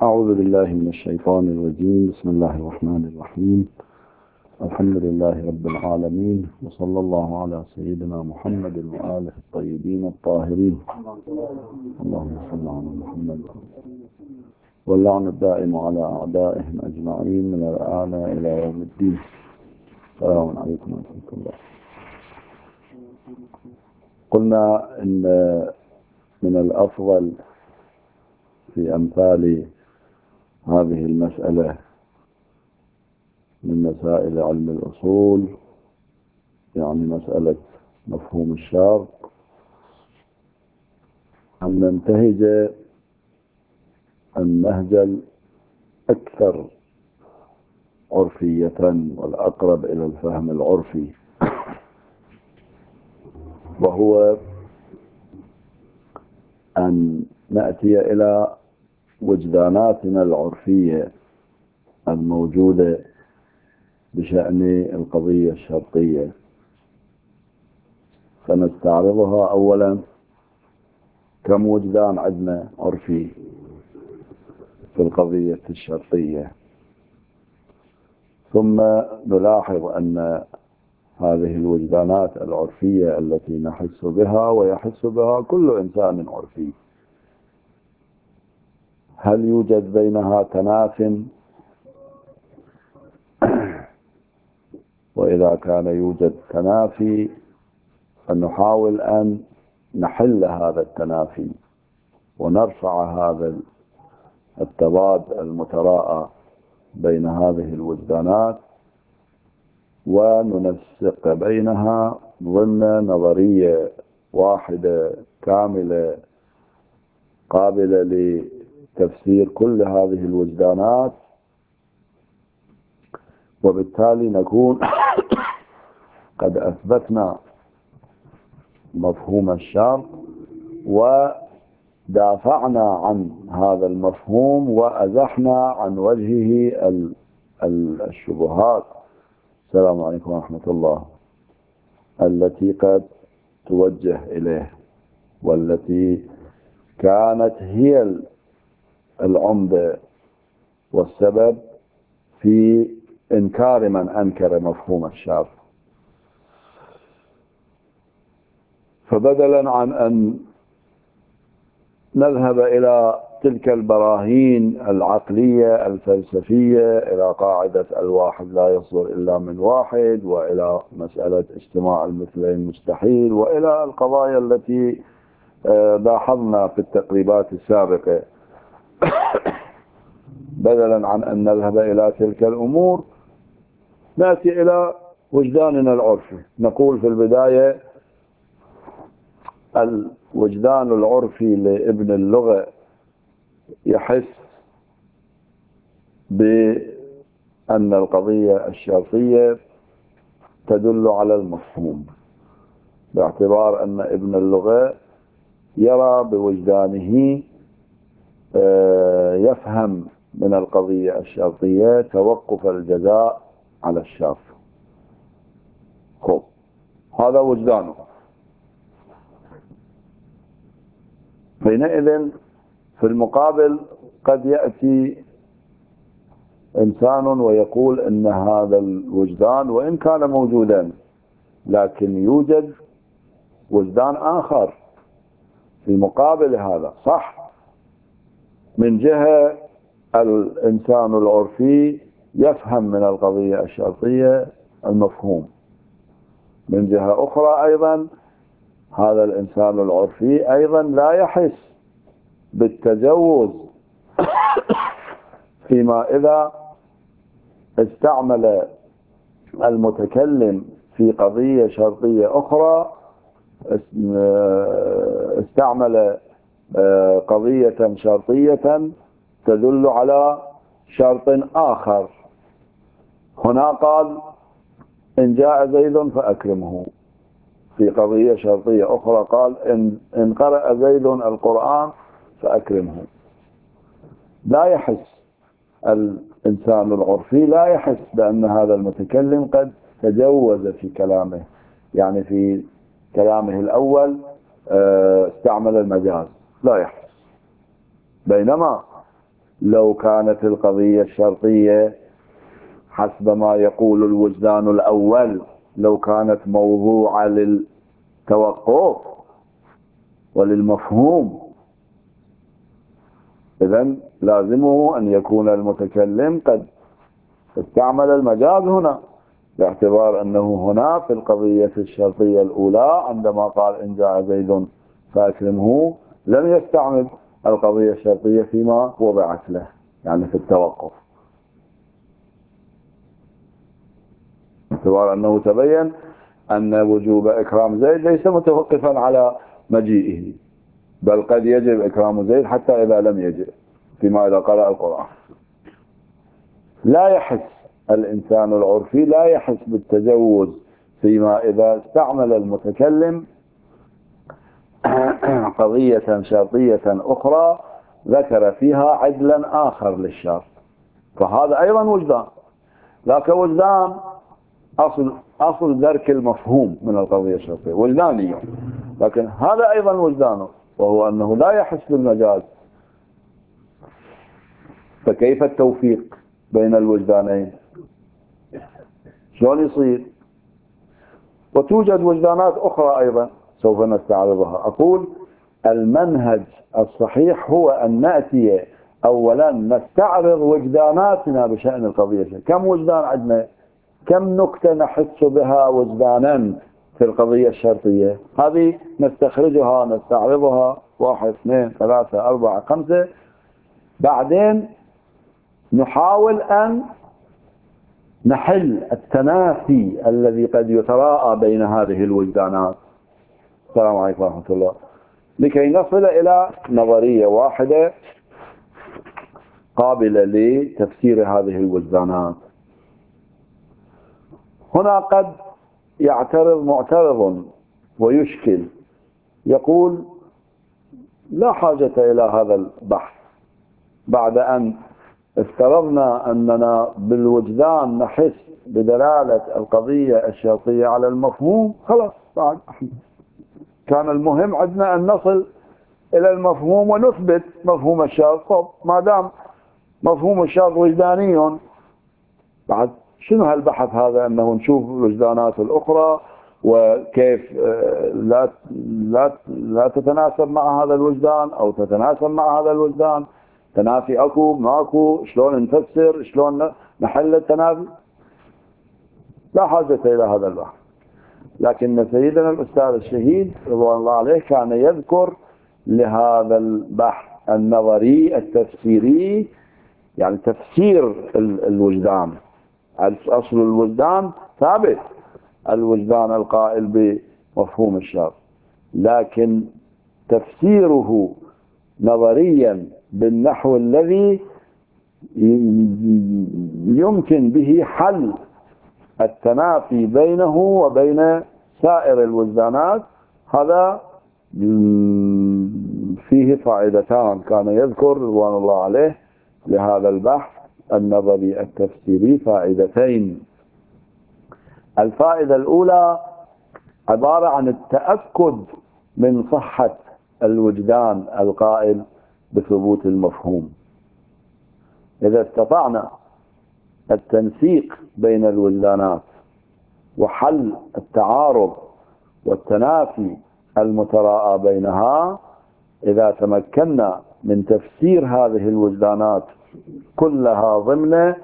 أعوذ بالله من الشيطان الرجيم. بسم الله الرحمن الرحيم. الحمد لله رب العالمين، وصلى الله على سيدنا محمد وآله الطيبين الطاهرين. اللهم صل على محمد. واللعن الدائم على أعدائهم أجمعين من الآن إلى يوم الدين. السلام عليكم ورحمة الله. قلنا إن من الأفضل في أمثال هذه المسألة من مسائل علم الأصول، يعني مسألة مفهوم الشرط، أن ننتهج النهج الأكثر عرفية والأقرب إلى الفهم العرفي، وهو أن نأتي إلى وجداناتنا العرفية الموجودة بشأن القضية الشرطية، فنستعرضها. أولا، كم وجدان عندنا عرفي في القضية الشرطية، ثم نلاحظ أن هذه الوجدانات العرفية التي نحس بها ويحس بها كل إنسان عرفي، هل يوجد بينها تناف؟ وإذا كان يوجد تنافي فنحاول أن نحل هذا التنافي ونرفع هذا التضاد المتراءى بين هذه الوجدانات، وننسق بينها ضمن نظرية واحدة كاملة قابلة لتفسير كل هذه الوجدانات، وبالتالي نكون قد أثبتنا مفهوم الشرط ودافعنا عن هذا المفهوم وأزحنا عن وجهه الشبهات، السلام عليكم ورحمة الله، التي قد توجه إليه، والتي كانت هي العمدة والسبب في إنكار من أنكر مفهوم الشرط. فبدلا عن أن نذهب إلى تلك البراهين العقلية الفلسفية، إلى قاعدة الواحد لا يصدر إلا من واحد، وإلى مسألة اجتماع المثلين مستحيل، وإلى القضايا التي لاحظنا في التقريبات السابقة، بدلا عن أن نذهب إلى تلك الأمور نأتي إلى وجداننا العرفي. نقول في البداية الوجدان العرفي لابن اللغة يحس بأن القضية الشرطية تدل على المفهوم، باعتبار أن ابن اللغة يرى بوجدانه يفهم من القضية الشرطية توقف الجزاء على الشرط. خب، هذا وجدانه. حينئذ في المقابل قد يأتي إنسان ويقول إن هذا الوجدان وإن كان موجودا، لكن يوجد وجدان آخر في مقابل هذا. صح، من جهة الإنسان العرفي يفهم من القضية الشرطية المفهوم، من جهة أخرى أيضا هذا الإنسان العرفي أيضا لا يحس بالتجوز فيما إذا استعمل المتكلم في قضية شرطية أخرى، استعمل قضية شرطية تدل على شرط آخر. هنا قال إن جاء زيد فأكرمه، في قضية شرطية أخرى قال إن قرأ زيد القرآن فأكرمه. لا يحس الإنسان العرفي، لا يحس بأن هذا المتكلم قد تجوز في كلامه، يعني في كلامه الأول استعمل المجاز، لا يحس. بينما لو كانت القضية الشرطية حسب ما يقول الوجدان الأول لو كانت موضوعة للتوقف وللمفهوم، إذن لازمه أن يكون المتكلم قد استعمل المجاز هنا، باعتبار أنه هنا في القضية الشرطية الأولى عندما قال إن جاء زيد فأكرمه لم يستعمل القضية الشرطية فيما وضعت له، يعني في التوقف، باعتبار أنه تبين أن وجوب إكرام زيد ليس متوقفا على مجيئه، بل قد يجب إكرام زيد حتى إذا لم يجب فيما إذا قرأ القرآن. لا يحس الإنسان العرفي لا يحس بالتجوز فيما إذا استعمل المتكلم قضية شرطية أخرى ذكر فيها عدلا آخر للشرط، فهذا أيضا وجدان، لكن وجدان أصل درك المفهوم من القضية الشرطية وجداني، لكن هذا أيضا وجدانه، وهو أنه لا يحس بالمجاز. فكيف التوفيق بين الوجدانين؟ شلون يصير؟ وتوجد وجدانات أخرى أيضا سوف نستعرضها. أقول المنهج الصحيح هو أن نأتي أولا نستعرض وجداناتنا بشأن القضية. كم وجدان عندنا؟ كم نكتة نحس بها وجدانا في القضية الشرطية؟ هذه نستخرجها نستعرضها 1 2 3 4 5، بعدين نحاول أن نحل التنافي الذي قد يتراءى بين هذه الوجدانات. السلام عليكم ورحمة الله. لكي نصل إلى نظرية واحدة قابلة لتفسير هذه الوجدانات. هنا قد يعترض معترض ويشكل، يقول لا حاجة إلى هذا البحث بعد أن افترضنا أننا بالوجدان نحس بدلالة القضية الشرطية على المفهوم، خلاص بعد كان المهم عندنا أن نصل إلى المفهوم ونثبت مفهوم الشرط. ما دام مفهوم الشرط وجداني، بعد شنو هالبحث هذا أنه نشوف الوجدانات الأخرى وكيف لا تتناسب مع هذا الوجدان أو تتناسب مع هذا الوجدان، تنافي أكو ماكو، شلون نفسر، شلون نحل التنافي؟ لا حاجة إلى هذا البحث. لكن سيدنا الأستاذ الشهيد رضوان الله عليه كان يذكر لهذا البحث النظري التفسيري، يعني تفسير الوجدان. أصل الوجدان ثابت، الوجدان القائل بمفهوم الشرط، لكن تفسيره نظريا بالنحو الذي يمكن به حل التنافي بينه وبين سائر الوجدانات، هذا فيه فائدتان كان يذكر رضوان الله عليه لهذا البحث النظري التفسيري فائدتين. الفائدة الأولى عبارة عن التأكد من صحة الوجدان القائل بثبوت المفهوم. إذا استطعنا التنسيق بين الوجدانات وحل التعارض والتنافي المتراءى بينها، إذا تمكنا من تفسير هذه الوجدانات كلها ضمن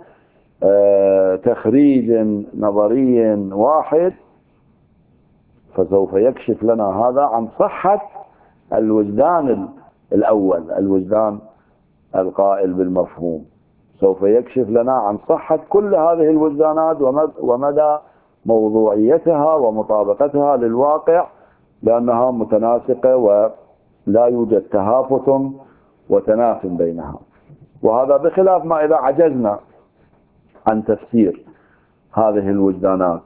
تخريج نظري واحد، فسوف يكشف لنا هذا عن صحة الوجدان الأول، الوجدان القائل بالمفهوم. سوف يكشف لنا عن صحة كل هذه الوجدانات ومدى موضوعيتها ومطابقتها للواقع، لأنها متناسقة ولا يوجد تهافت وتناف بينها. وهذا بخلاف ما إذا عجزنا عن تفسير هذه الوجدانات،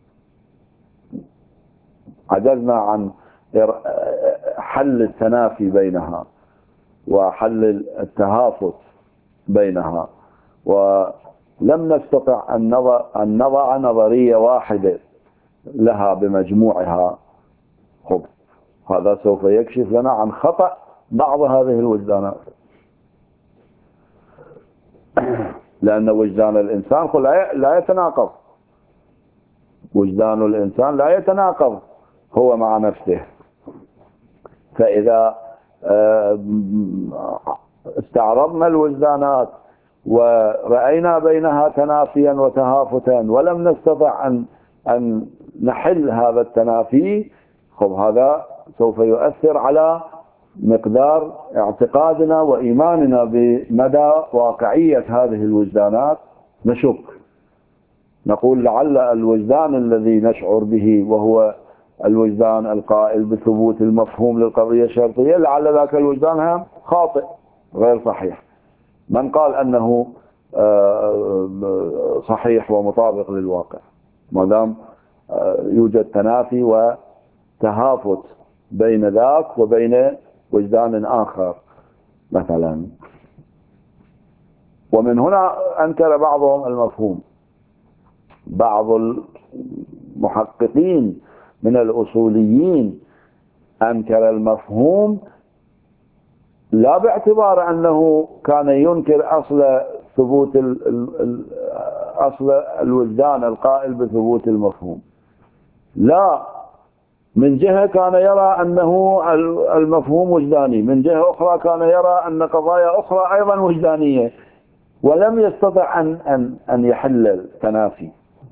عجزنا عن حل التنافي بينها وحل التهافت بينها، ولم نستطع أن نضع نظرية واحدة لها بمجموعها، هذا سوف يكشف لنا عن خطأ بعض هذه الوجدانات. لأن وجدان الإنسان لا يتناقض، وجدان الإنسان لا يتناقض هو مع نفسه. فإذا استعرضنا الوجدانات ورأينا بينها تنافيا وتهافتا ولم نستطع أن نحل هذا التنافي، هذا سوف يؤثر على مقدار اعتقادنا وإيماننا بمدى واقعية هذه الوجدانات. نشك، نقول لعل الوجدان الذي نشعر به وهو الوجدان القائل بثبوت المفهوم للقضية الشرطية، لعل ذاك الوجدان خاطئ غير صحيح. من قال أنه صحيح ومطابق للواقع؟ ما دام يوجد تنافي وتهافت بين ذاك وبين وجدان آخر مثلا. ومن هنا أنكر بعضهم المفهوم. بعض المحققين من الأصوليين أنكر المفهوم لا باعتبار أنه كان ينكر أصل ثبوت أصل الوجدان القائل بثبوت المفهوم، لا، من جهة كان يرى أنه المفهوم وجداني، من جهة أخرى كان يرى أن قضايا أخرى أيضا وجدانية، ولم يستطع أن يحل التنافي.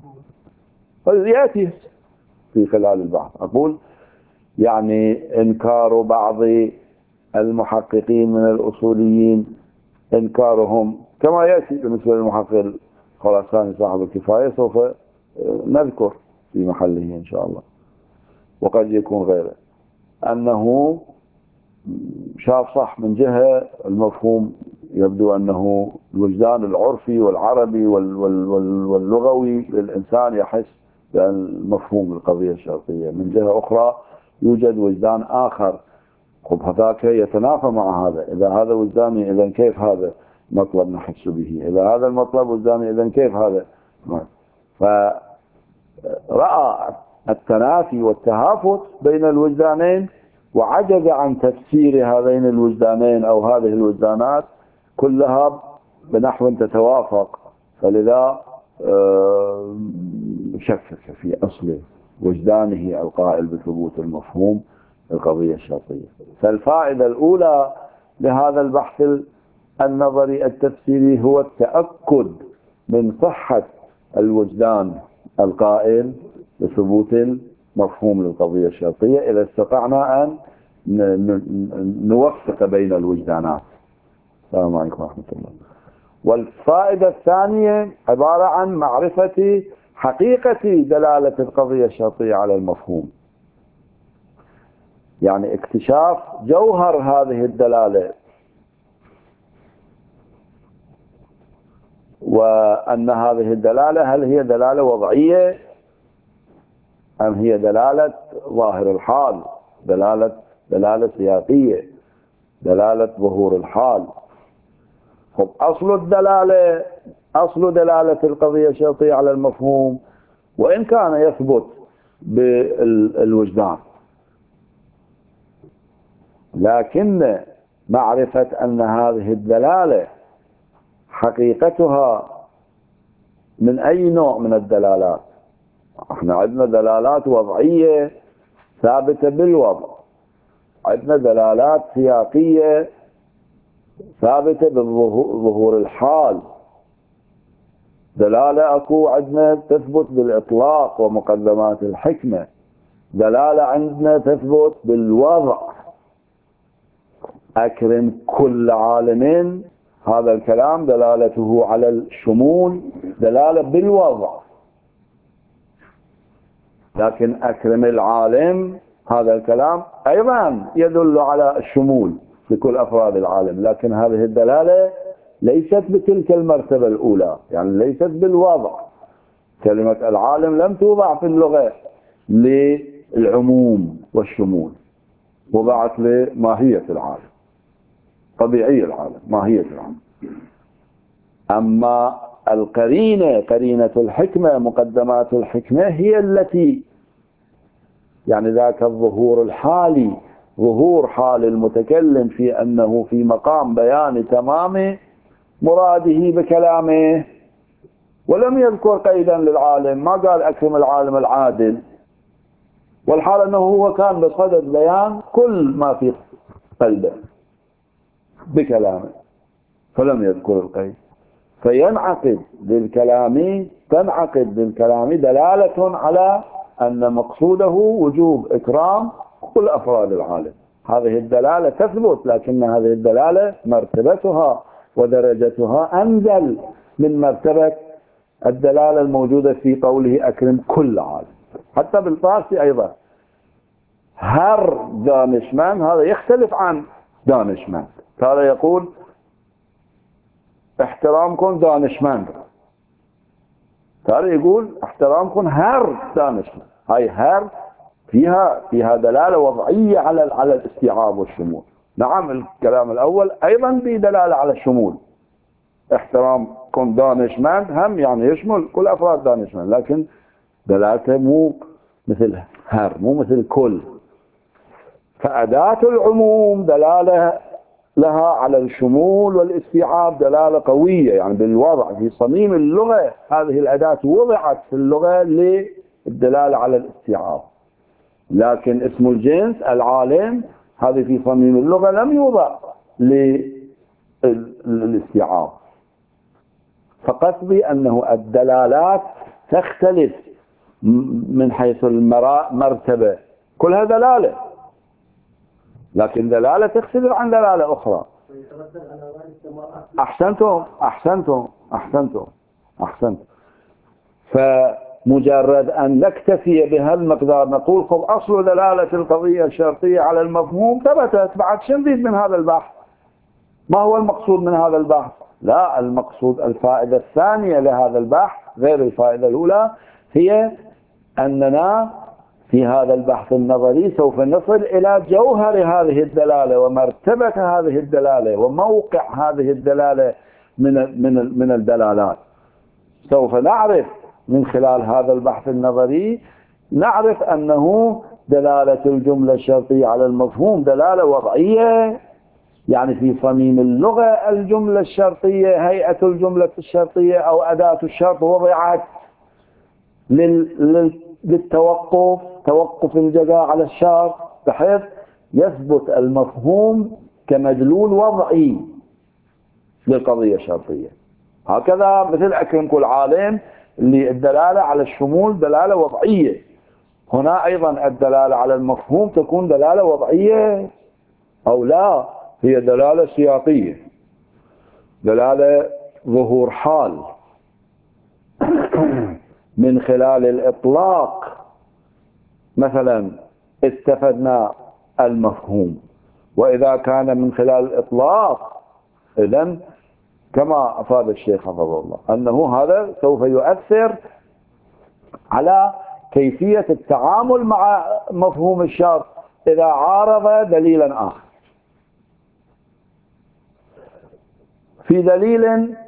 يأتي في خلال البحث. أقول يعني إنكار بعض المحققين من الأصوليين، إنكارهم كما يأتي بالنسبة للمحقق الخراساني صاحب الكفاية، سوف نذكر في محله إن شاء الله، وقد يكون غيره، أنه شاف صح من جهة المفهوم، يبدو أنه الوجدان العرفي والعربي واللغوي للإنسان يحس بمفهوم القضية الشرطية. من جهة أخرى يوجد وجدان آخر، هذاك يتنافى مع هذا. إذا هذا وجداني، إذا كيف هذا مطلب نحس به؟ إذا هذا المطلب وجداني، إذا كيف هذا؟ فرأى التنافي والتهافت بين الوجدانين وعجز عن تفسير هذين الوجدانين أو هذه الوجدانات كلها بنحو تتوافق، فلذا شكك في أصل وجدانه القائل بثبوت المفهوم القضية الشرطية. فالفائدة الأولى لهذا البحث النظري التفسيري هو التأكد من صحة الوجدان القائل بثبوت المفهوم للقضية الشرطية، إذا استطعنا أن نوفق بين الوجدانات. السلام عليكم ورحمة الله. والفائدة الثانية عبارة عن معرفة حقيقة دلالة القضية الشرطية على المفهوم، يعني اكتشاف جوهر هذه الدلالة، وأن هذه الدلالة هل هي دلالة وضعية أم هي دلالة ظاهر الحال، دلالة سياقية، دلالة ظهور الحال. أصل دلالة القضية الشرطية على المفهوم وإن كان يثبت بالوجدان، لكن معرفة أن هذه الدلالة حقيقتها من أي نوع من الدلالات. احنا عندنا دلالات وضعية ثابتة بالوضع، عندنا دلالات سياقية ثابتة بظهور الحال، دلالة أكو عندنا تثبت بالإطلاق ومقدمات الحكمة، دلالة عندنا تثبت بالوضع. أكرم كل عالم، هذا الكلام دلالته على الشمول دلالة بالوضع، لكن أكرم العالم هذا الكلام أيضا يدل على الشمول لكل أفراد العالم، لكن هذه الدلالة ليست بتلك المرتبة الأولى، يعني ليست بالوضع. كلمة العالم لم توضع في اللغة للعموم والشمول، وضعت لماهية العالم، طبيعي العالم، ماهية العالم. أما القرينة، قرينة الحكمة، مقدمات الحكمة، هي التي يعني ذاك الظهور الحالي، ظهور حال المتكلم في أنه في مقام بيان تمام مراده بكلامه، ولم يذكر قيدا للعالم، ما قال أكرم العالم العادل، والحال أنه هو كان بصدد بيان كل ما في قلبه بكلامه، فلم يذكر القيد. تنعقد بالكلام دلالة على أن مقصوده وجوب إكرام كل أفراد العالم. هذه الدلالة تثبت، لكن هذه الدلالة مرتبتها ودرجتها أنزل من مرتبة الدلالة الموجودة في قوله أكرم كل عالم. حتى بالفارسي أيضا هر دانشمند هذا يختلف عن دانشمند. هذا يقول احترامكم دانشمند، هذا يقول احترامكم هر دانشمند. هاي هر فيها دلالة وضعية على الاستيعاب والشمول. نعم الكلام الأول أيضا بدلالة على الشمول، احترامكم دانشمند هم يعني يشمل كل أفراد دانشمند، لكن دلالته مو مثل هر، مو مثل كل. فأداة العموم دلالة لها على الشمول والاستيعاب دلالة قوية، يعني بالوضع في صميم اللغة هذه الأداة وضعت في اللغة للدلالة على الاستيعاب، لكن اسم الجنس العالم هذه في صميم اللغة لم يوضع للاستيعاب. فقصدي أنه الدلالات تختلف من حيث المرتبة، كلها دلالة، لكن دلالة تختلف عن دلالة أخرى. أحسنتم. فمجرد أن نكتفي بهذا المقدار نقول خب أصل دلالة القضية الشرطية على المفهوم ثبتت، بعد شو نريد من هذا البحث؟ ما هو المقصود من هذا البحث؟ لا، المقصود الفائدة الثانية لهذا البحث غير الفائدة الأولى، هي أننا في هذا البحث النظري سوف نصل إلى جوهر هذه الدلالة ومرتبة هذه الدلالة وموقع هذه الدلالة من الدلالات. سوف نعرف من خلال هذا البحث النظري، نعرف أنه دلالة الجملة الشرطية على المفهوم دلالة وضعية، يعني في صميم اللغة الجملة الشرطية، هيئة الجملة الشرطية أو أداة الشرط وضعت للتوقف، توقف الجزاء على الشرط، بحيث يثبت المفهوم كمدلول وضعي للقضية الشرطية. هكذا مثل أكرم كل عالم اللي الدلالة على الشمول دلالة وضعية، هنا أيضا الدلالة على المفهوم تكون دلالة وضعية أو لا، هي دلالة سياقية، دلالة ظهور حال من خلال الإطلاق. مثلا استفدنا المفهوم، وإذا كان من خلال الإطلاق إذن كما أفاد الشيخ حفظه الله أنه هذا سوف يؤثر على كيفية التعامل مع مفهوم الشرط إذا عارض دليلا آخر. في دليل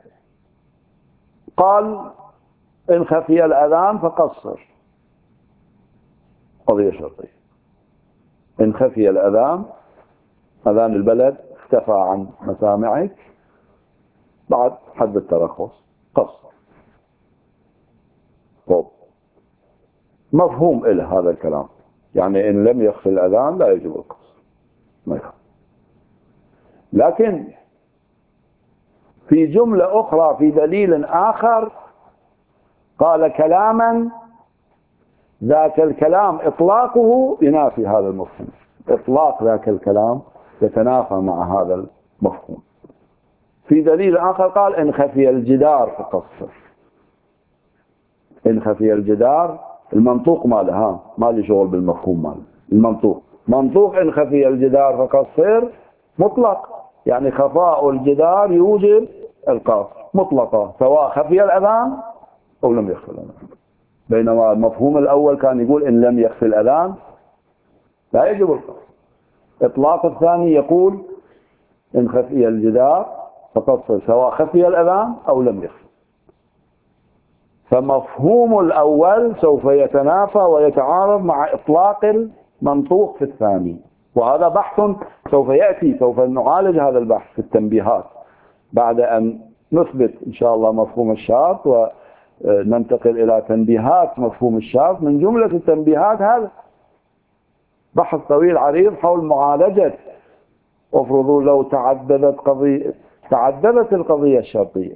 قال إن خفي الأذان فقصر، قضية شرطية. إن خفي الأذان، أذان البلد اختفى عن مسامعك بعد حد الترخص، قصر. طب مفهوم إله هذا الكلام، يعني إن لم يخفي الأذان لا يجب القصر، ما يخفي. لكن في جملة أخرى في دليل آخر قال كلاما ذاك الكلام إطلاقه ينافي هذا المفهوم، إطلاق ذاك الكلام يتنافى مع هذا المفهوم. في دليل آخر قال إن خفي الجدار فقصر. إن خفي الجدار المنطوق مالها، ما لي شغل بالمفهوم ماله، المنطوق منطوق إن خفي الجدار فقصر مطلق، يعني خفاء الجدار يوجب القصر مطلقة سواء خفي الأذان أو لم يخفي الأذان. بينما المفهوم الأول كان يقول إن لم يخفي الأذان لا يجب القصر. إطلاق الثاني يقول إن خفي الجدار فقصر سواء خفي الأذان أو لم يخفي. فمفهوم الأول سوف يتنافى ويتعارض مع إطلاق المنطوق في الثاني، وهذا بحث سوف يأتي، سوف نعالج هذا البحث في التنبيهات بعد أن نثبت إن شاء الله مفهوم الشرط وننتقل إلى تنبيهات مفهوم الشرط. من جملة التنبيهات هذا بحث طويل عريض حول معالجة، افرضوا لو تعددت القضية الشرطية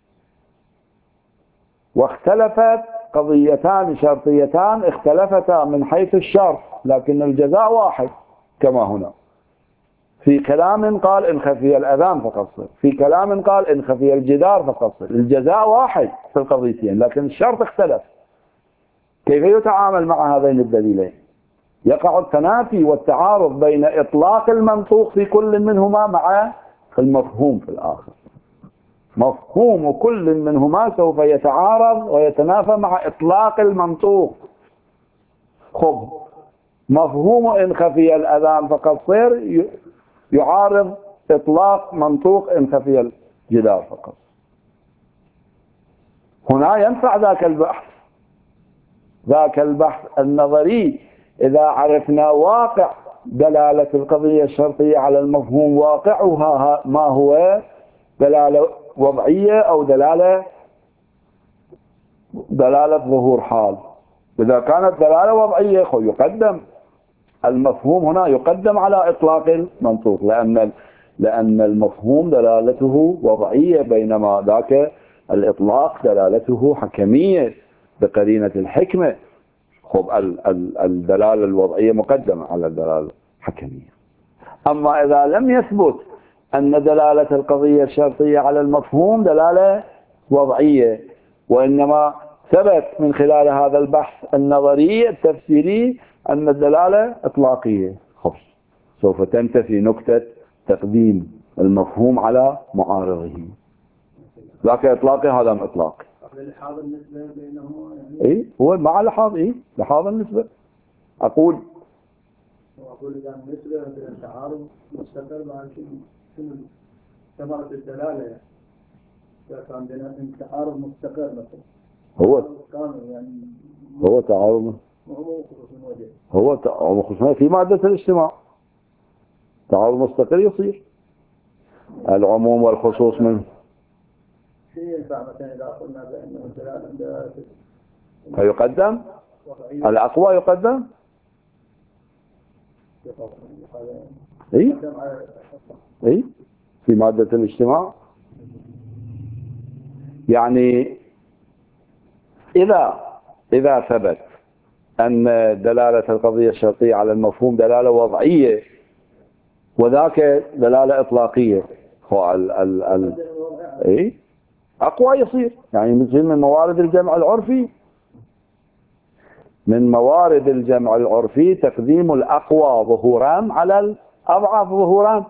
واختلفت قضيتان شرطيتان، اختلفتا من حيث الشرط لكن الجزاء واحد، كما هنا في كلام قال إن خفي الأذان فقصر، في كلام قال إن خفي الجدار فقصر، الجزاء واحد في القضيتين لكن الشرط اختلف. كيف يتعامل مع هذين الدليلين؟ يقع التنافي والتعارض بين إطلاق المنطوق في كل منهما مع المفهوم في الآخر. مفهوم كل منهما سوف يتعارض ويتنافى مع إطلاق المنطوق. خب مفهوم إن خفي الأذان فقصر يعارض إطلاق منطوق إن خفي الجدار فقط. هنا ينفع ذاك البحث النظري إذا عرفنا واقع دلالة القضية الشرطية على المفهوم، واقعها ما هو دلالة وضعية أو دلالة ظهور حال. إذا كانت دلالة وضعية يقدم المفهوم، هنا يقدم على إطلاق المنطوق لأن المفهوم دلالته وضعية بينما ذاك الإطلاق دلالته حكمية بقرينة الحكمة. خب الدلالة الوضعية مقدمة على الدلالة الحكمية. أما إذا لم يثبت أن دلالة القضية الشرطية على المفهوم دلالة وضعية، وإنما ثبت من خلال هذا البحث النظري التفسيري أن الدلالة إطلاقية، سوف تنتفي نكتة تقديم المفهوم على معارضه. ذاك إطلاقي هذا إطلاقي. لحاظ النسبة بينهما إيه هو مع لحاظ لحاظ النسبة. أقول إذا النسبة بين التعارض مستقر مع شنو ثمرة الدلالة؟ إذا كان بين التعارض مستقر مثلا هو يعني هو تعارض، هو خصوصا في مادة الاجتماع تعارض مستقر يصير العموم والخصوص منه. ينفع مثلا إذا قلنا بأنه الدلالة فيقدم الأقوى يقدم إيه في مادة الاجتماع. يعني إذا ثبت أن دلالة القضية الشرطية على المفهوم دلالة وضعية وذاك دلالة إطلاقية، إيه أقوى يصير. يعني مثل من موارد الجمع العرفي، من موارد الجمع العرفي تقديم الأقوى ظهورا على الأضعف ظهورا.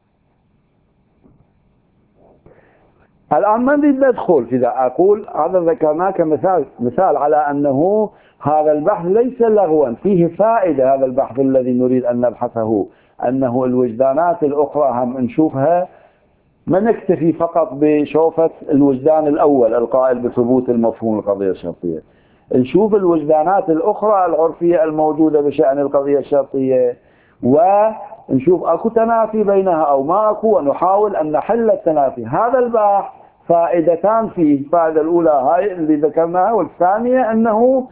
الآن ما نريد ندخل في ذا، أقول هذا ذكرناه كمثال على أنه هذا البحث ليس لغوا، فيه فائدة. هذا البحث الذي نريد أن نبحثه أنه الوجدانات الأخرى هم نشوفها، ما نكتفي فقط بشوفة الوجدان الأول القائل بثبوت المفهوم القضية الشرطية، نشوف الوجدانات الأخرى العرفية الموجودة بشأن القضية الشرطية ونشوف أكو تنافي بينها أو ما أكو، ونحاول أن نحل التنافي. هذا البحث فائدتان فيه، الفائدة الأولى هاي اللي ذكرناها، والثانية أنه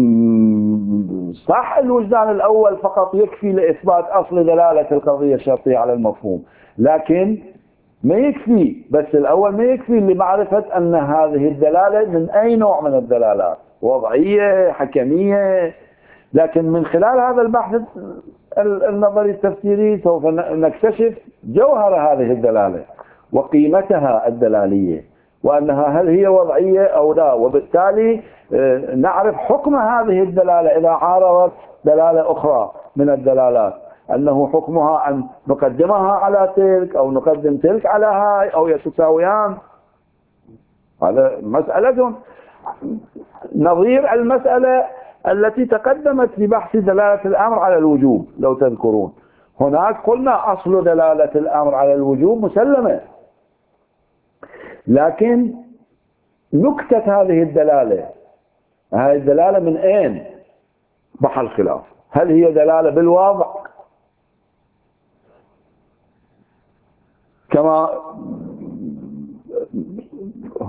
صح الوجدان الأول فقط يكفي لإثبات أصل دلالة القضية الشرطية على المفهوم، لكن ما يكفي بس الأول ما يكفي لمعرفة أن هذه الدلالة من أي نوع من الدلالات، وضعية حكمية. لكن من خلال هذا البحث النظري التفسيري سوف نكتشف جوهر هذه الدلالة وقيمتها الدلالية، وأنها هل هي وضعية أو لا، وبالتالي نعرف حكم هذه الدلالة إذا عارضت دلالة أخرى من الدلالات، أنه حكمها أن نقدمها على تلك أو نقدم تلك على هاي أو يتساويان. هذا مسألة نظير المسألة التي تقدمت في بحث دلالة الأمر على الوجوب. لو تذكرون هناك قلنا أصل دلالة الأمر على الوجوب مسلمة، لكن نكتة هذه الدلالة من أين بحر الخلاف؟ هل هي دلالة بالوضع كما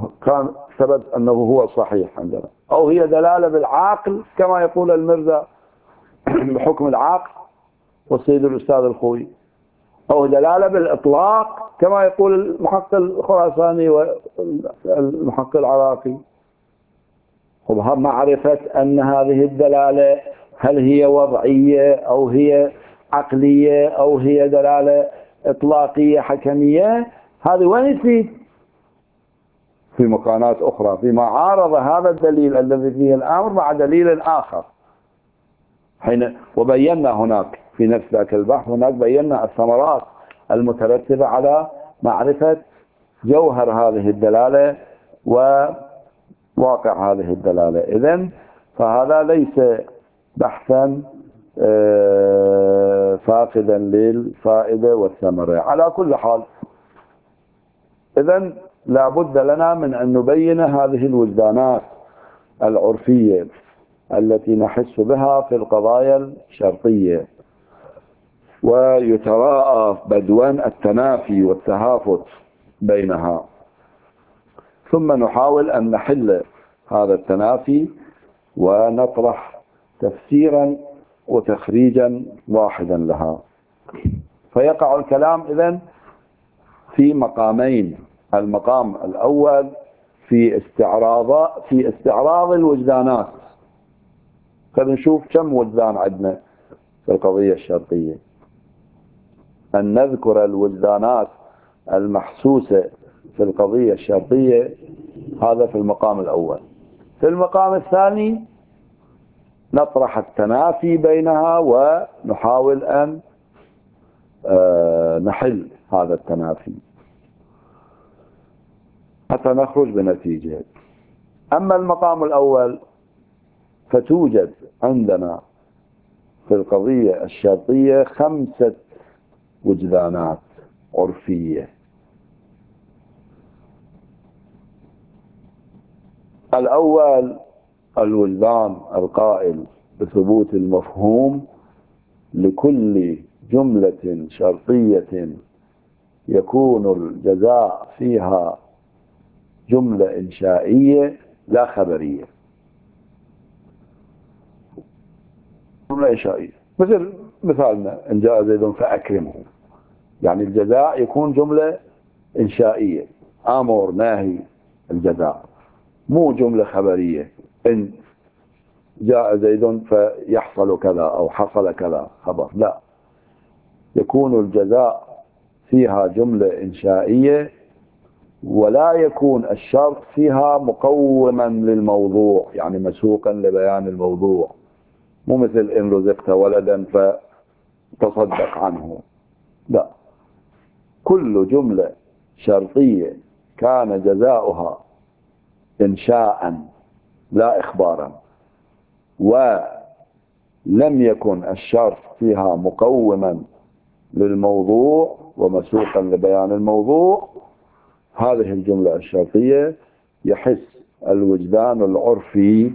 كان ثبت أنه هو صحيح عندنا، أو هي دلالة بالعقل كما يقول المرزا بحكم العقل والسيد الأستاذ الخوي، أو دلالة بالإطلاق كما يقول المحقق الخراساني والمحقق العراقي. معرفة أن هذه الدلالة هل هي وضعية أو هي عقلية أو هي دلالة إطلاقية حكمية، هذه وين تفيد؟ في مكانات أخرى فيما عارض هذا الدليل الذي فيه الأمر مع دليل آخر. حين وبينا هناك في نفس ذاك البحث، هناك بينا الثمرات المترتبة على معرفة جوهر هذه الدلالة وواقع هذه الدلالة. إذن فهذا ليس بحثا فاقدا للفائدة والثمرة. على كل حال، إذن لا بد لنا من أن نبين هذه الوجدانات العرفية التي نحس بها في القضايا الشرطية، ويتراءى بدوا التنافي والتهافت بينها، ثم نحاول أن نحل هذا التنافي ونطرح تفسيرا وتخريجا واحدا لها. فيقع الكلام إذن في مقامين. المقام الأول في استعراض الوجدانات. خلينا نشوف كم وجدان عندنا في القضية الشرطية، أن نذكر الوجدانات المحسوسة في القضية الشرطية، هذا في المقام الأول. في المقام الثاني نطرح التنافي بينها ونحاول أن نحل هذا التنافي حتى نخرج بنتيجة. أما المقام الأول فتوجد عندنا في القضية الشرطية 5 وجدانات عرفية. الأول الوجدان القائل بثبوت المفهوم لكل جملة شرطية يكون الجزاء فيها جملة إنشائية لا خبرية. جملة إنشائية مثل مثالنا إن جاء زيد فأكرمه، يعني الجزاء يكون جملة إنشائية، أمر ناهي الجزاء، مو جملة خبرية إن جاء زيد فيحصل كذا أو حصل كذا خبر، لا، يكون الجزاء فيها جملة إنشائية ولا يكون الشرط فيها مقوما للموضوع، يعني مسوقا لبيان الموضوع، مو مثل إن رزقت ولدا فتصدق عنه، لا، كل جملة شرطية كان جزاؤها إنشاء لا إخبارا ولم يكن الشرط فيها مقوما للموضوع ومسوقا لبيان الموضوع، هذه الجملة الشرطية يحس الوجدان العرفي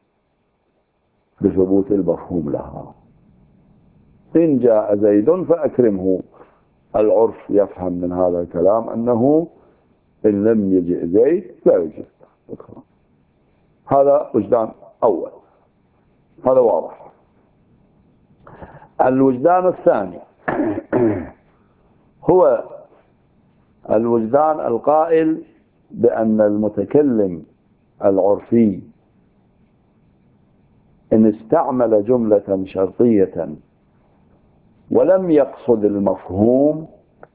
بثبوت المفهوم لها. إن جاء زيد فأكرمه، العرف يفهم من هذا الكلام أنه إن لم يجئ زيد لا يجئ. هذا وجدان أول، هذا واضح. الوجدان الثاني هو الوجدان القائل بأن المتكلم العرفي إن استعمل جملة شرطية ولم يقصد المفهوم،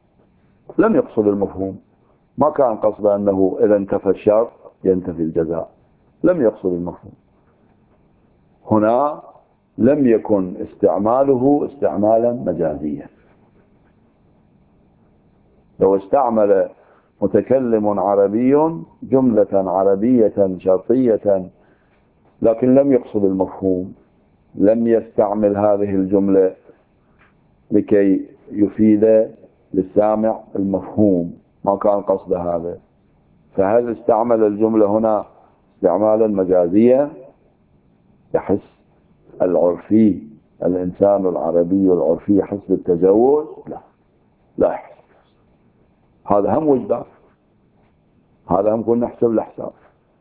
ما كان قصد أنه إذا انتفى الشرط ينتفي الجزاء، لم يقصد المفهوم، هنا لم يكن استعماله استعمالا مجازيا. لو استعمل متكلم عربي جملة عربية شرطية لكن لم يقصد المفهوم، لم يستعمل هذه الجملة لكي يفيد للسامع المفهوم، ما كان قصد هذا، فهل استعمل الجملة هنا استعمالا مجازيا؟ يحس العرفي، الإنسان العربي العرفي يحس بالتجوز؟ لا يحس. هذا هم وجدان، هذا هم كنا نحسب الحساب.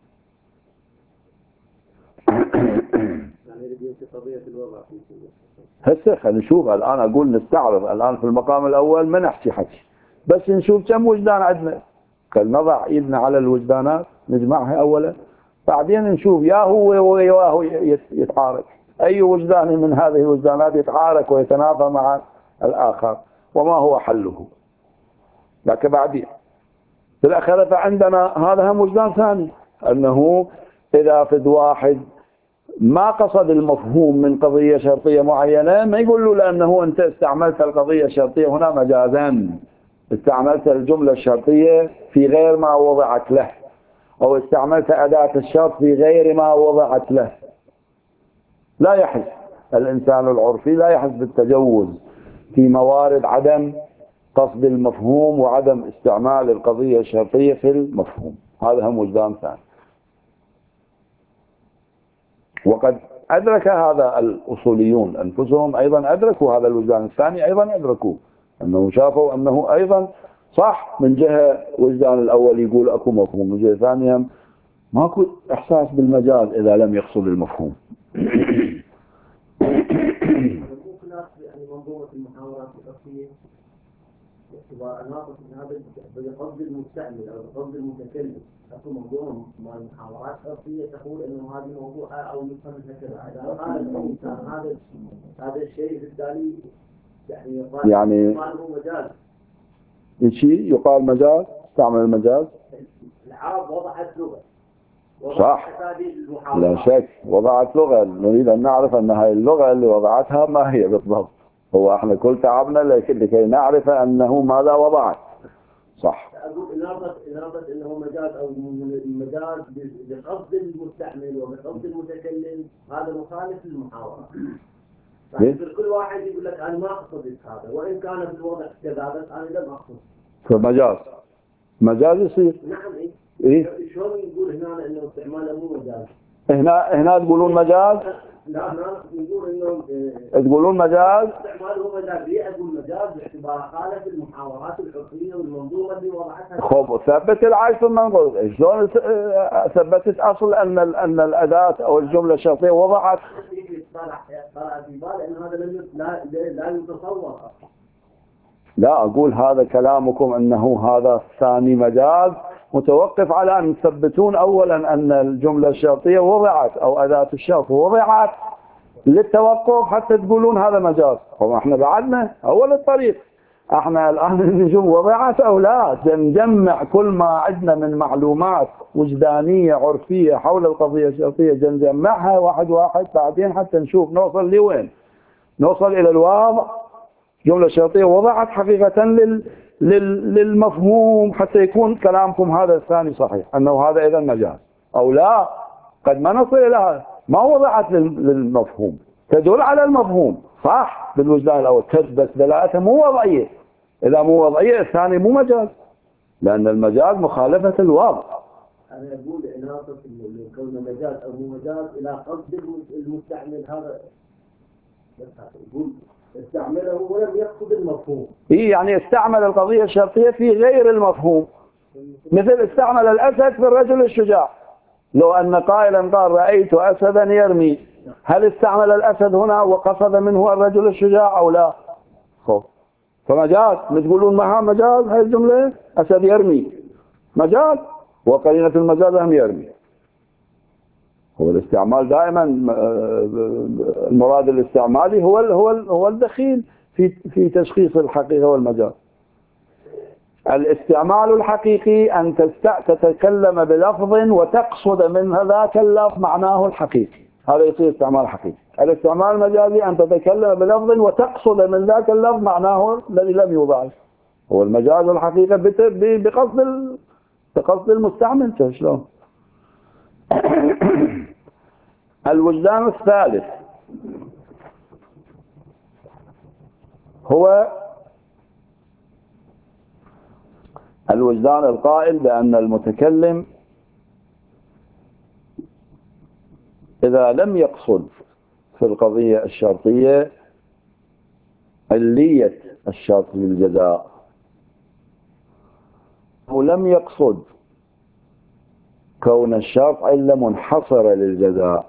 هسه خلينا نشوف الآن، أقول نستعرض الآن في المقام الأول ما نحكي حكي، بس نشوف كم وجدان عندنا. خلينا نضع إيدنا على الوجدانات نجمعها أولا، بعدين نشوف يا هو ويا هو يتعارك، أي وجدان من هذه الوجدانات يتعارك ويتنافى مع الآخر وما هو حله. لكن بعدين في الأخير فعندنا هذا هم وجدان ثاني، أنه إذا فد واحد ما قصد المفهوم من قضية شرطية معينة ما يقول له لأنه أنت استعملت القضية الشرطية هنا مجازا، استعملت الجملة الشرطية في غير ما وضعت له، أو استعملت أداة الشرط في غير ما وضعت له. لا يحس الإنسان العرفي لا يحس بالتجوز في موارد عدم قصد المفهوم وعدم استعمال القضية الشرطية في المفهوم. هذا هم وجدان ثاني. وقد أدرك هذا الأصوليون أنفسهم أيضا، أدركوا هذا الوجدان الثاني، أيضا أدركوا أنه شافوا أنه أيضا صح. من جهة وجدان الأول يقول أكو مفهوم، من جهة ثانية ماكو إحساس بالمجاز إذا لم يقصد المفهوم. يعني منظومة المحاورات الفقهية باعتبار ناقص من هذا بقصد المستعمل أو بقصد المتكلم. أكو منظومة المحاورات الفقهية تقول إنه هذه موضوعة أو يفهم هكذا. إذا قال الإنسان هذا الشيء بالتالي يعني يقال مجاز. شيء يقال مجاز، استعمل المجاز. العرب وضعت لغة، صح، لا شك وضعت لغة. نريد أن نعرف أن هذه اللغة اللي وضعتها ما هي بالضبط. هو احنا كل تعبنا لكي نعرف أنه ماذا وضعت. صح. أقول إنابة أنه مجاز أو مجاز بقصد المستعمل وبقصد المتكلم، هذا مخالف للمحاورة. كل واحد يقول لك أنا ما أقصد هذا، وإن كان في الوضع كذا بس أنا لم أقصد. فمجاز مجاز يصير. نعم. إيه؟ شلون يقول هنا إنه استعماله مو مجاز؟ هنا تقولون مجاز؟ لا نقول إنه تقولون مجاز؟ استعماله مجاز. ليه أقول مجاز؟ باعتبار خالف المحاورات الحقيقية والمنظومة اللي وضعتها. خب ثبت العيش ثم نقول شلون ثبتت أصل أن الأداة أو الجملة الشرطية وضعت؟ طلع في بالي إن هذا لا يتصور. لا أقول هذا كلامكم أنه هذا الثاني مجاز متوقف على أن تثبتون أولا أن الجملة الشرطية وضعت أو أداة الشرط وضعت للتوقف حتى تقولون هذا مجاز. هو احنا بعدنا أول الطريق، احنا الآن نشوف وضعت أو لا، نجمع كل ما عندنا من معلومات وجدانية عرفية حول القضية الشرطية نجمعها واحد واحد، بعدين حتى نشوف نوصل لوين، نوصل إلى الواضع. جملة شرطية وضعت حقيقة للمفهوم حتى يكون كلامكم هذا الثاني صحيح أنه هذا إذا مجاز، أو لا قد ما نصل إلى ما وضعت للمفهوم، تدل على المفهوم صح بالوجدان الأول، بس دلالتها مو وضعية. إذا مو وضعية الثاني مو مجاز، لأن المجاز مخالفة الوضع. أنا أقول إناطة كون مجاز أو مو مجاز إلى قصد المستعمل، هذا بس يقول استعمله ولم يقصد المفهوم. إيه يعني استعمل القضية الشرطية في غير المفهوم، مثل استعمل الأسد في الرجل الشجاع. لو أن قائلا قال رأيت أسدا يرمي، هل استعمل الأسد هنا وقصد منه الرجل الشجاع أو لا؟ فمجاز. تقولون معها مجاز هاي الجملة، أسد يرمي مجاز، وقرينة المجاز هم يرمي. هو الاستعمال دائما المراد الاستعمالي هو الدخيل في تشخيص الحقيقة والمجاز. الاستعمال الحقيقي أن تتكلم بلفظ وتقصد من ذاك اللفظ معناه الحقيقي، هذا يصير استعمال حقيقي. الاستعمال المجازي أن تتكلم بلفظ وتقصد من ذاك اللفظ معناه الذي لم يوضع. هو المجاز الحقيقي بقصد المستعمل. شلون؟ الوجدان الثالث هو الوجدان القائل بأن المتكلم إذا لم يقصد في القضية الشرطية علية الشرط للجزاء، ولم يقصد كون الشرط علة منحصرة للجزاء،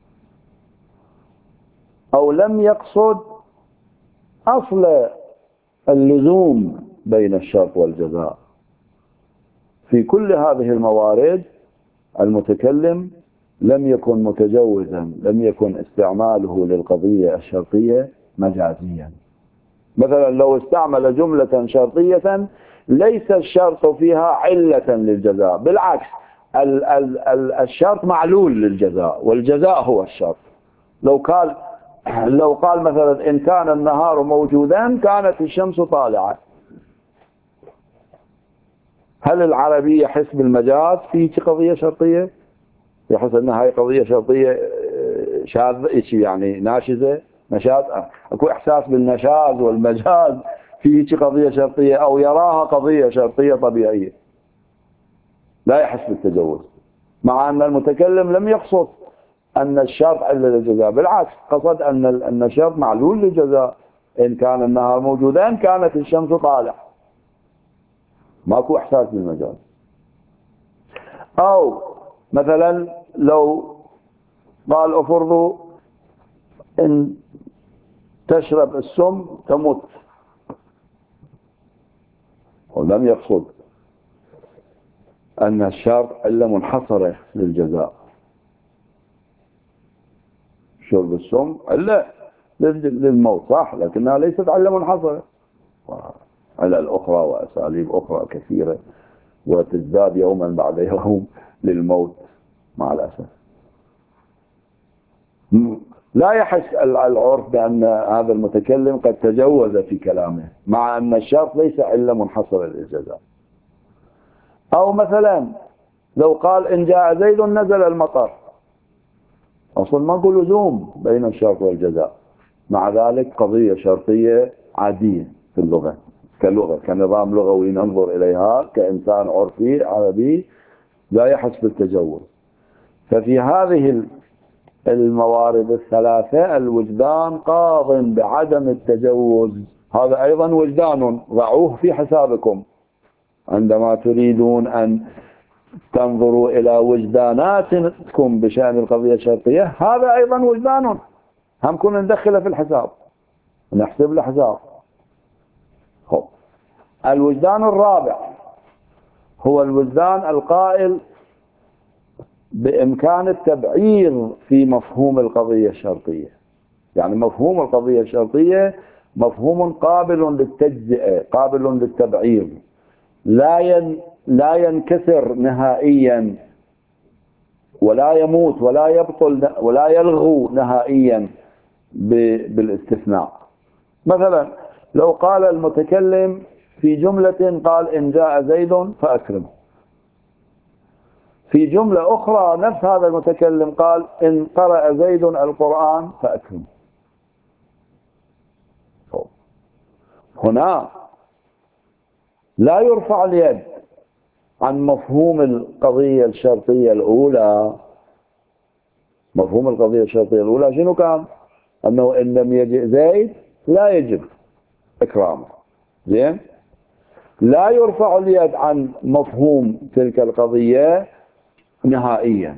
أو لم يقصد أصل اللزوم بين الشرط والجزاء. في كل هذه الموارد المتكلم لم يكن متجوزا، لم يكن استعماله للقضية الشرطية مجازيا. مثلا لو استعمل جملة شرطية ليس الشرط فيها علة للجزاء، بالعكس الشرط معلول للجزاء والجزاء هو الشرط. لو قال مثلا إن كان النهار موجودا كانت الشمس طالعة، هل العربي يحس بالمجاز في قضية شرطية؟ يحس أنها هي قضية شرطية شاذة، يعني ناشزة، نشاز، اكو إحساس بالنشاز والمجاز في قضية شرطية، أو يراها قضية شرطية طبيعية، لا يحس بالتجوز، مع أن المتكلم لم يقصد أن الشرط علة للجزاء، بالعكس قصد أن الشرط معلول للجزاء. إن كان النهار موجودا كانت الشمس طالعة، ماكو إحساس بالمجاز. أو مثلا لو قال أفرضوا إن تشرب السم تموت، ولم يقصد أن الشرط علة منحصرة للجزاء. شرب السم علة للموت صح، لكنها ليست علة منحصرة، علل أخرى وأساليب أخرى كثيرة وتزداد يوما بعد يوم للموت مع الأسف. لا يحس العرف بأن هذا المتكلم قد تجوز في كلامه، مع أن الشرط ليس علة منحصرة للجزاء. أو مثلا لو قال إن جاء زيد نزل المطر، أصلا ما نقول لزوم بين الشرط والجزاء، مع ذلك قضية شرطية عادية في اللغة، كلغة كنظام لغوي ننظر إليها كإنسان عرفي عربي لا يحس بالتجوز. ففي هذه الموارد الثلاثة الوجدان قاض بعدم التجوز. هذا أيضا وجدان، ضعوه في حسابكم عندما تريدون أن تنظروا إلى وجداناتكم بشأن القضية الشرطية. هذا أيضا وجدان، هم كنا ندخله في الحساب، نحسب له حساب. الوجدان الرابع هو الوجدان القائل بإمكان التبعيض في مفهوم القضية الشرطية. يعني مفهوم القضية الشرطية مفهوم قابل للتجزئة، قابل للتبعيض، لا ينكسر نهائيا، ولا يموت ولا يبطل ولا يلغو نهائيا بالاستثناء. مثلا لو قال المتكلم في جملة قال إن جاء زيد فأكرمه، في جملة أخرى نفس هذا المتكلم قال إن قرأ زيد القرآن فأكرمه. هنا لا يرفع اليد عن مفهوم القضية الشرطية الأولى. مفهوم القضية الشرطية الأولى شنو كان؟ أنه إن لم يجئ زيد لا يجب إكرامه. زين؟ لا يرفع اليد عن مفهوم تلك القضية نهائيا.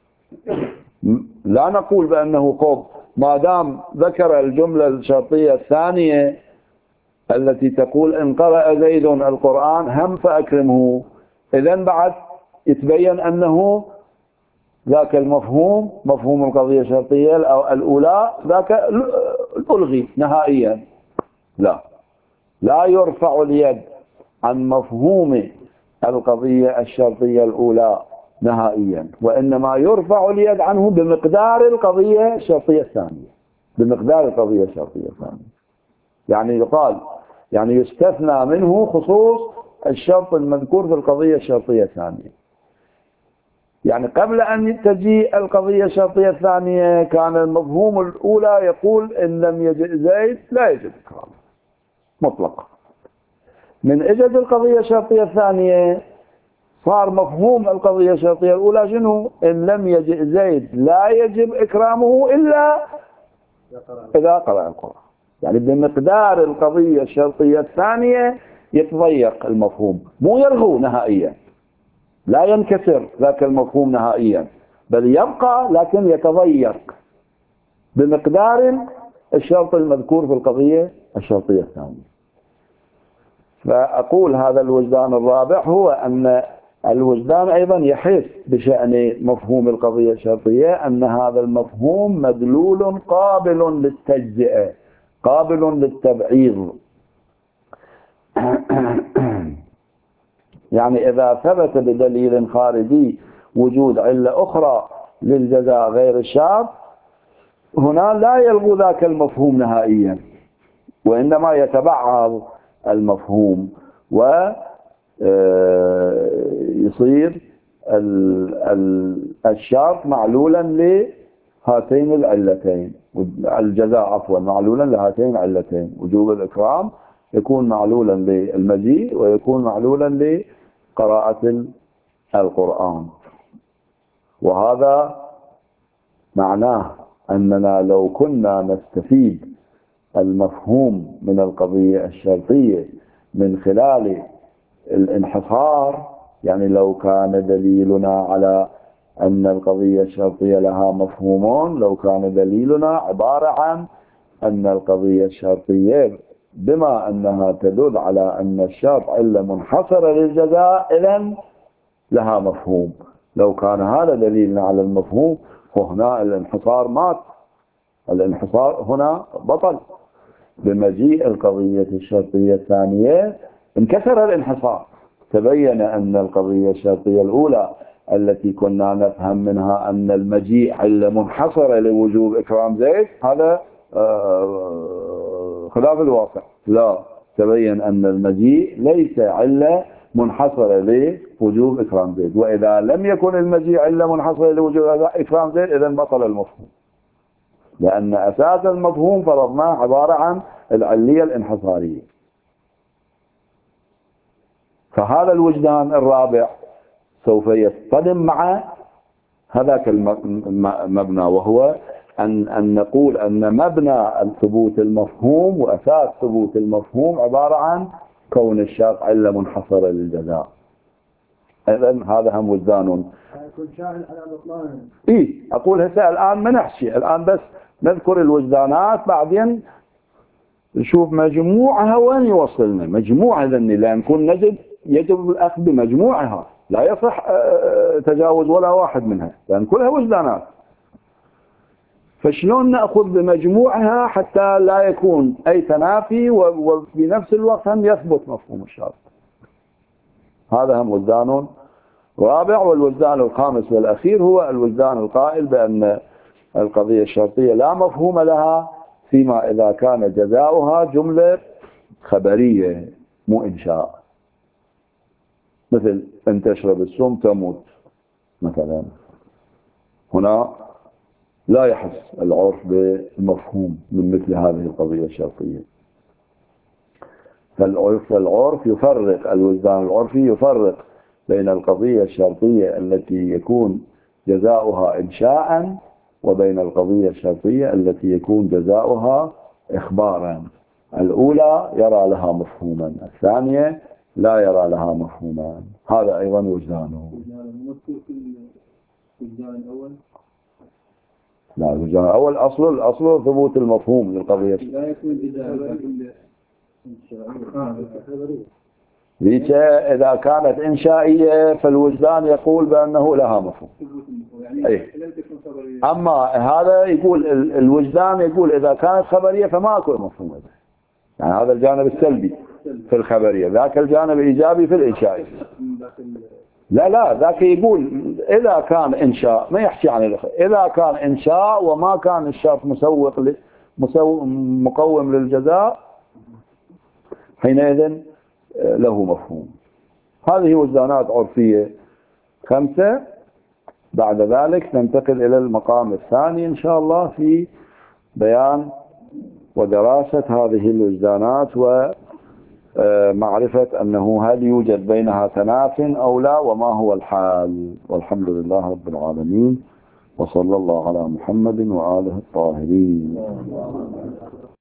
لا نقول بأنه قب ما دام ذكر الجملة الشرطية الثانية التي تقول إن قرأ زيد القرآن هم فأكرمه، إذن بعد يتبين أنه ذاك المفهوم مفهوم القضية الشرطية الأولى ذاك ألغي نهائيا. لا يرفع اليد عن مفهوم القضية الشرطية الأولى نهائيا، وإنما يرفع اليد عنه بمقدار القضية الشرطية الثانية، بمقدار القضية الشرطية الثانية. يعني يقال يعني يستثنى منه خصوص الشرط المذكور في القضية الشرطية الثانية. يعني قبل أن تجيء القضية الشرطية الثانية كان المفهوم الأولى يقول إن لم يجئ زيد لا يجب إكرامه مطلقا. من إجت القضية الشرطية الثانية صار مفهوم القضية الشرطية الأولى شنو؟ إن لم يجئ زيد لا يجب إكرامه إلا إذا قرأ القرآن. يعني بمقدار القضية الشرطية الثانية يتضيق المفهوم، مو يلغو نهائيا. لا ينكسر ذاك المفهوم نهائيا، بل يبقى لكن يتضيق بمقدار الشرط المذكور في القضية الشرطية الثانية. فأقول هذا الوجدان الرابع هو أن الوجدان أيضا يحس بشأن مفهوم القضية الشرطية، أن هذا المفهوم مدلول قابل للتجزئة، قابل للتبعيض. يعني إذا ثبت بدليل خارجي وجود علة أخرى للجزاء غير الشرط، هنا لا يلغو ذاك المفهوم نهائيا، وإنما يتبعض المفهوم ويصير الشرط معلولا لهاتين العلتين، الجزاء عفوا معلولا لهاتين العلتين، وجوب الإكرام يكون معلولا للمجيء ويكون معلولا لقراءة القرآن. وهذا معناه أننا لو كنا نستفيد المفهوم من القضية الشرطية من خلال الانحصار، يعني لو كان دليلنا على أن القضية الشرطية لها مفهومون، لو كان دليلنا عبارة عن أن القضية الشرطية بما أنها تدل على أن الشرط علة منحصرة للجزاء إذن لها مفهوم، لو كان هذا دليلنا على المفهوم فهنا الانحصار مات، الانحصار هنا بطل. بمجيء القضية الشرطية الثانية انكسر الانحصار، تبين أن القضية الشرطية الأولى التي كنا نفهم منها أن المجيء علة منحصرة لوجوب إكرام زيد، هذا خلاف الواقع. لا، تبين أن المجيء ليس علة منحصرة لوجوب إكرام زيد، وإذا لم يكن المجيء علة منحصرة لوجوب إكرام زيد إذن بطل المفهوم، لأن أساس المفهوم فرضناه عبارة عن العلية الانحصارية. فهذا الوجدان الرابع سوف يصطدم مع هذاك المبنى، وهو أن نقول أن مبنى ثبوت المفهوم وأساس ثبوت المفهوم عبارة عن كون الشرط علة منحصرة للجزاء. إذن هذا هم وجدان. أقول هسه الآن ما نحشي، الآن بس نذكر الوجدانات، بعدين نشوف مجموعها وين يوصلنا، مجموعة ذني، لأن كون نجد يجب الأخذ بمجموعها، لا يصح تجاوز ولا واحد منها لأن كلها وجدانات. فشلون نأخذ بمجموعها حتى لا يكون أي تنافي وفي نفس الوقت هم يثبت مفهوم الشرط؟ هذا هم وجدان رابع. والوجدان الخامس والأخير هو الوجدان القائل بأن القضية الشرطية لا مفهوم لها فيما إذا كان جزاؤها جملة خبرية مو إنشاء، مثل أن تشرب السم تموت مثلا، هنا لا يحس العرف بالمفهوم من مثل هذه القضية الشرطية. فالعرف يفرق، الوجدان العرفي يفرق بين القضية الشرطية التي يكون جزاؤها إنشاء وبين القضية الشرطية التي يكون جزاؤها إخبارا. الأولى يرى لها مفهوما، الثانية لا يرى لها مفهوما. هذا أيضا وجدانه. لا، الوجدان الأول أصل ثبوت المفهوم للقضية ليش إذا كانت إنشائية فالوجدان يقول بأنه لها مفهوم. أي. أما هذا يقول الوجدان يقول إذا كانت خبرية فما أكو مفهوم، يعني هذا الجانب السلبي في الخبرية، ذاك الجانب الإيجابي في الإنشائية. لا ذاك يقول إذا كان إنشاء، ما يحكي عن إذا كان إنشاء وما كان الشرط مقوم للجزاء حينئذ له مفهوم. هذه وجدانات عرفية 5. بعد ذلك ننتقل إلى المقام الثاني إن شاء الله في بيان ودراسة هذه الوجدانات ومعرفة أنه هل يوجد بينها تناف أو لا وما هو الحال. والحمد لله رب العالمين، وصلى الله على محمد وآله الطاهرين.